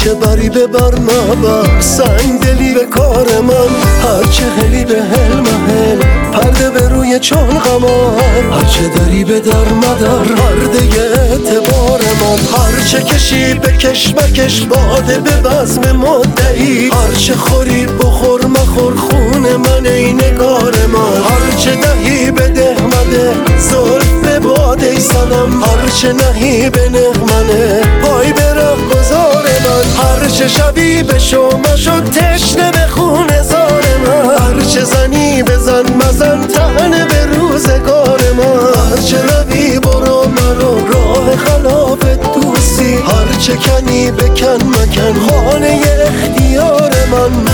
هرچه بری ببر مبر، سنگ دلی به کار من، هرچه هلی به هل محل، پرده به روی چون قمر، هرچه داری به در مدر، پرده اعتبار من، هرچه کشی بکش مکش، باده به بزم مدعی، هرچه خوری بخور مخور، خون من ای نگار من، هرچه دهی بده مده، زلف به باده ای سنم، هرچه نهی به نغمنه، پای به رهگذار من، هرچه شبی به شما شد تشنه به خون زار من، هرچه زنی بزن مزن طعنه به روزگار من، هرچه روی برو مرو راه خلاف دوستی، هرچه کنی بکن مکن خانه اختیار من.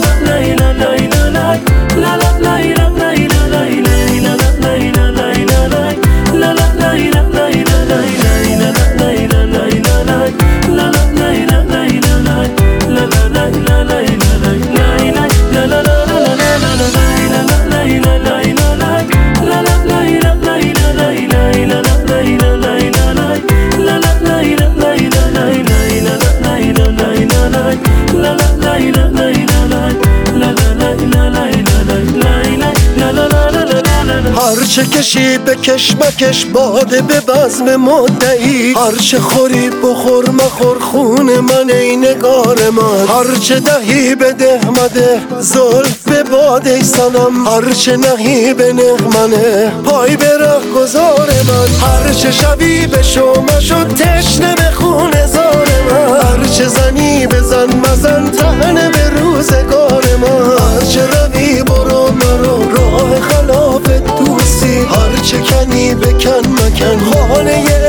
هرچه کشی بکش مکش، باده به بزم مدعی، هرچه خوری بخور مخور، خون من ای نگار من، هرچه دهی بده مده، زلف به باده ای سنم، هرچه نهی به نغمنه، پای به رهگذار من، هرچه شبی به شما شد تشنه به خون زار من، هرچه زنی بزن مزن طعنه به روزگار من، هرچه روی برو مرو راه خلاف دوستی، هرچه کنی بکن مکن خانه